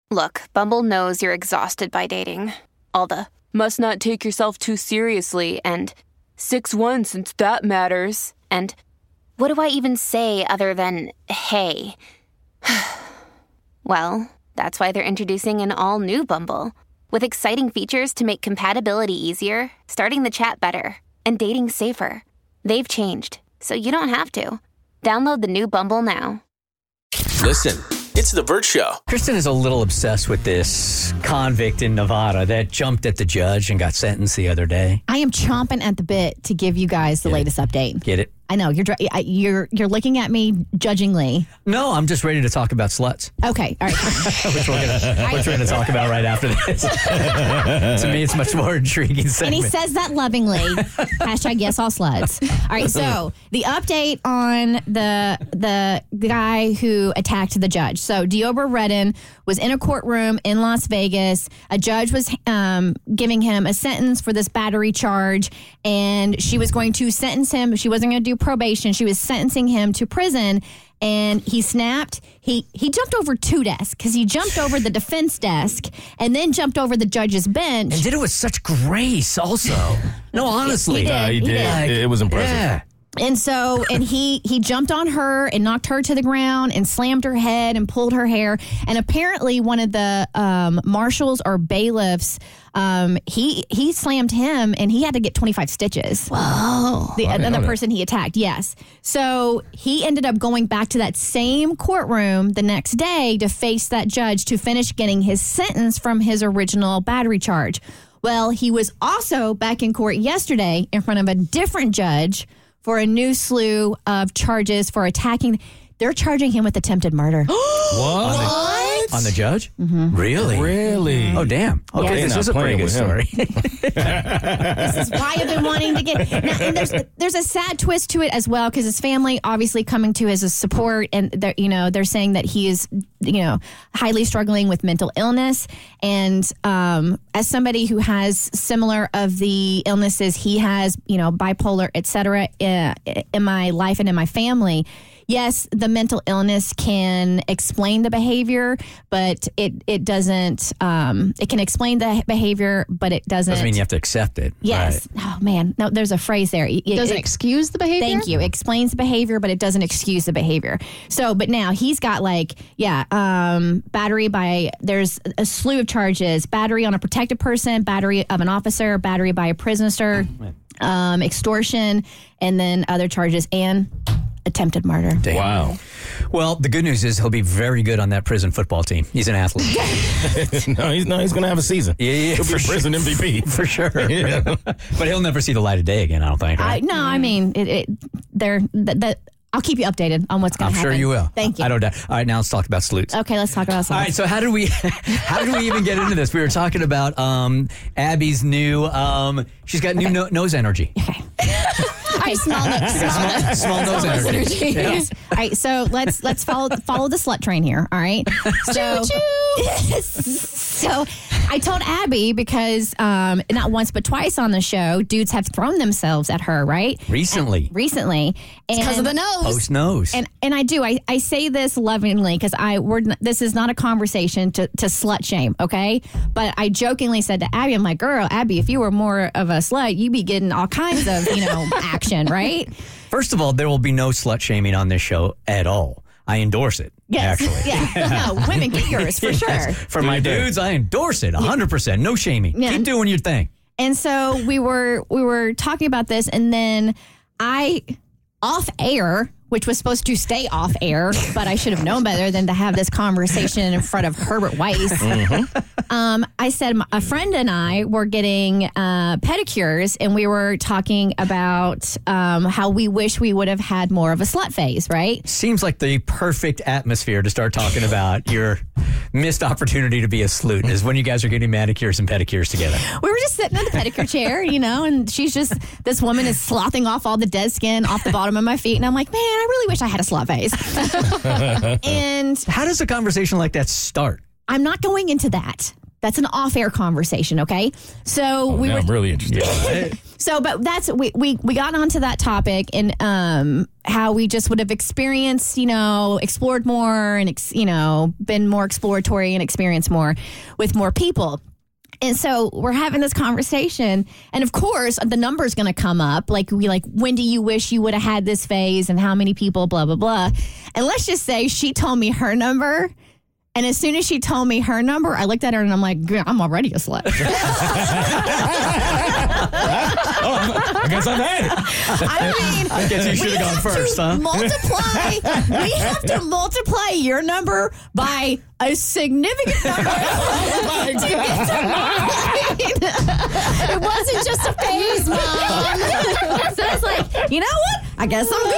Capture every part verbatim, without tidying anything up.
Look, Bumble knows you're exhausted by dating. All the must not take yourself too seriously and six one since that matters. And what do I even say other than hey? Well, that's why they're introducing an all-new Bumble with exciting features to make compatibility easier, starting the chat better, and dating safer. They've changed, so you don't have to. Download the new Bumble now. Listen, it's The Bert Show. Kristen is a little obsessed with this convict in Nevada that jumped at the judge and got sentenced the other day. I am chomping at the bit to give you guys the Get latest it. update. Get it? I know you're dr- I- you're you're looking at me judgingly. No, I'm just ready to talk about sluts. Okay, all right. which we're gonna, which we're going to talk about right after this. To me, it's much more intriguing And segment. he says that lovingly. Hashtag yes, all sluts. All right, so the update on the the guy who attacked the judge. So Deobra Redden was in a courtroom in Las Vegas. A judge was um, giving him a sentence for this battery charge, and she was going to sentence him. She wasn't going to do probation. She was sentencing him to prison. And he snapped. He he jumped over two desks because he jumped over the defense desk and then jumped over the judge's bench. And did it with such grace also. No, honestly. He did. Uh, he He did. did. It, it was impressive. Yeah. And so, and he he jumped on her and knocked her to the ground and slammed her head and pulled her hair. And apparently, one of the um, marshals or bailiffs, um, he he slammed him and he had to get twenty-five stitches. Whoa. The I didn't another know that. person he attacked, yes. So he ended up going back to that same courtroom the next day to face that judge to finish getting his sentence from his original battery charge. Well, he was also back in court yesterday in front of a different judge for a new slew of charges for attacking. They're charging him with attempted murder. What? On the judge? Mm-hmm. Really? Really? Oh, damn. Okay, Yeah. this They're is a not pretty playing good with story. This is why I've been wanting to get. Now, and there's there's a sad twist to it as well because his family obviously coming to his support, and they're, you know they're saying that he is you know highly struggling with mental illness, and um, as somebody who has similar of the illnesses he has, you know, bipolar, et cetera, uh, in my life and in my family. Yes, the mental illness can explain the behavior, but it it doesn't. Um, it can explain the behavior, but it doesn't. Doesn't mean you have to accept it. Yes. Right. Oh man. No, there's a phrase there. It, Doesn't it- excuse the behavior? Thank you. Explains the behavior, but it doesn't excuse the behavior. So, but now he's got like, yeah, um, battery by, there's a slew of charges, battery on a protected person, battery of an officer, battery by a prisoner, um, extortion, and then other charges and attempted murder. Damn. Wow. Well, the good news is he'll be very good on that prison football team. He's an athlete. no, he's no, he's going to have a season. Yeah, yeah, He'll be for sure. prison M V P. For sure. Yeah. But he'll never see the light of day again, I don't think. I, Right? no, I mean, it, it, they're, that, that, I'll keep you updated on what's going I'm to happen. sure you will. Thank you. I don't doubt. All right, now let's talk about sleuths. Okay, let's talk about All something. right, so how did we how did we even get into this? We were talking about um, Abby's new. Um, she's got new no- nose energy. Okay. Okay, small, no, small, Small nose energy. Yeah. Yes. All right, so let's let's follow follow the slut train here. All right. So, so I told Abby because um, not once but twice on the show, dudes have thrown themselves at her. Right. Recently, Recently, Because of the nose. post nose. and and I do. I, I say this lovingly because I we're n- this is not a conversation to, to slut shame, okay? But I jokingly said to Abby, I'm like, girl, Abby, if you were more of a slut, you'd be getting all kinds of, you know, action, right? First of all, there will be no slut shaming on this show at all. I endorse it. Yes. Actually. Yeah. No, women get yours for sure. Yes. For my dudes, I endorse it one hundred percent. No shaming. Yeah. Keep doing your thing. And so we were we were talking about this, and then I off air, which was supposed to stay off air, but I should have known better than to have this conversation in front of Herbert Weiss. Mm-hmm. Um, I said my- a friend and I were getting uh, pedicures, and we were talking about um, how we wish we would have had more of a slut phase, right? Seems like the perfect atmosphere to start talking about your missed opportunity to be a sleut is when you guys are getting manicures and pedicures together. We were just sitting in the pedicure chair, you know, and she's just, this woman is slothing off all the dead skin off the bottom of my feet. And I'm like, man, I really wish I had a slut face. And How does a conversation like that start? I'm not going into that. That's an off-air conversation, okay? So we Now were I'm really interested. so, but that's we we we got onto that topic and um how we just would have experienced, you know, explored more and ex, you know been more exploratory and experienced more with more people. And so we're having this conversation, and of course the number's going to come up. Like we like, when do you wish you would have had this phase, and how many people, blah blah blah. And let's just say she told me her number. And as soon as she told me her number, I looked at her and I'm like, I'm already a slut. I guess I've had it. I mean, I guess you should we have gone have first, to huh? multiply. We have to multiply your number by a significant number to get to mine. It wasn't just a phase, Mom. So it's like, you know what? I guess I'm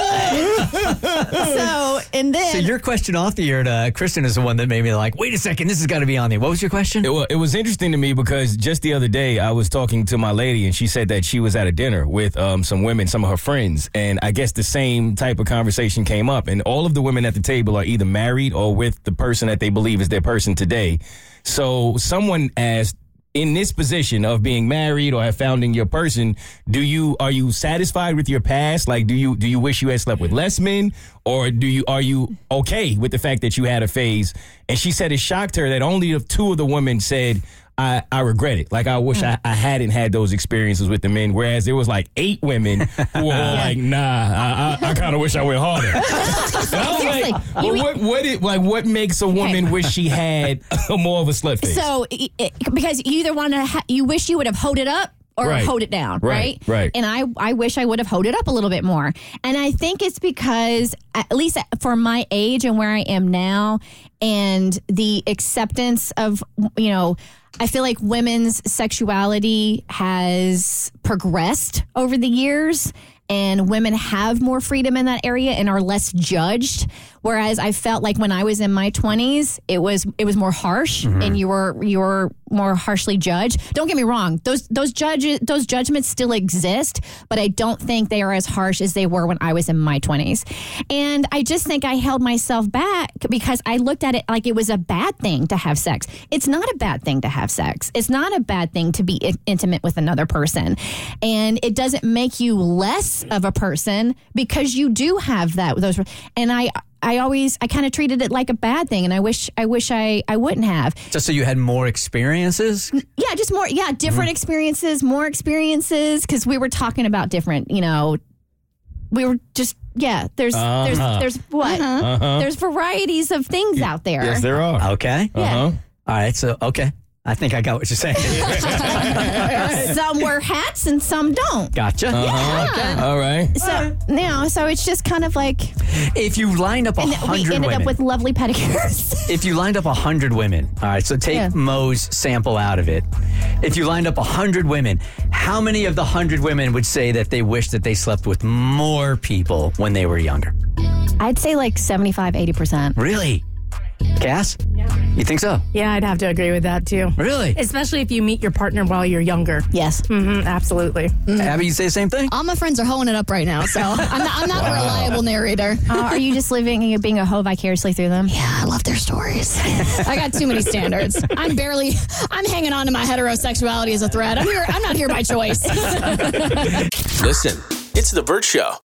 good. So, and then. So your question off the air to Kristen is the one that made me like, wait a second, this has got to be on there. What was your question? It, wa- it was interesting to me because just the other day I was talking to my lady and she said that she was at a dinner with um, some women, some of her friends, and I guess the same type of conversation came up, and all of the women at the table are either married or with the person that they believe is their person today. So someone asked, in this position of being married or have founding your person, do you are you satisfied with your past? Like, do you do you wish you had slept with less men, or do you are you okay with the fact that you had a phase? And she said it shocked her that only two of the women said, I, I regret it. Like, I wish I, I hadn't had those experiences with the men, whereas there was like eight women who were all like, nah, I, I, I kind of wish I went harder. And I was like, well, what, what, it, like, what makes a woman wish she had a more of a slut face? So, it, it- because you either want to, ha- you wish you would have hoed it up or Right. hold it down, Right, right? right. And I, I wish I would have hoed it up a little bit more. And I think it's because, at least for my age and where I am now, and the acceptance of, you know, I feel like women's sexuality has progressed over the years, and women have more freedom in that area and are less judged. Whereas I felt like when I was in my twenties, it was it was more harsh, Mm-hmm. and you were you were more harshly judged. Don't get me wrong; those those judges those judgments still exist, but I don't think they are as harsh as they were when I was in my twenties. And I just think I held myself back because I looked at it like it was a bad thing to have sex. It's not a bad thing to have sex. It's not a bad thing to be i- intimate with another person, and it doesn't make you less of a person because you do have that those. And I. I always, I kind of treated it like a bad thing, and I wish, I wish I, I wouldn't have. Just so you had more experiences? Yeah, just more, yeah, different Mm-hmm. experiences, more experiences, because we were talking about different, you know, we were just, yeah, there's, Uh-huh. there's, there's what? Uh-huh. There's varieties of things out there. Yes, there are. Okay. Yeah. Uh-huh. All right. So, okay. I think I got what you're saying. Some wear hats and some don't. Gotcha. Uh-huh. All right. So now, so it's just kind of like, If you lined up a and we hundred ended women, up with lovely pedicures. if you lined up a hundred women, all right, so take Yeah. Mo's sample out of it. If you lined up a hundred women, how many of the hundred women would say that they wish that they slept with more people when they were younger? I'd say like seventy-five, eighty percent. Really? Cass? You think so? Yeah, I'd have to agree with that too. Really? Especially if you meet your partner while you're younger. Yes. Mm-hmm, absolutely. Abby, you say the same thing? All my friends are hoeing it up right now, so I'm not, I'm not the reliable narrator. Uh, are you just living, you're being a hoe vicariously through them? Yeah, I love their stories. I got too many standards. I'm barely, I'm hanging on to my heterosexuality as a thread. I'm here, I'm not here by choice. Listen, it's The Burt Show.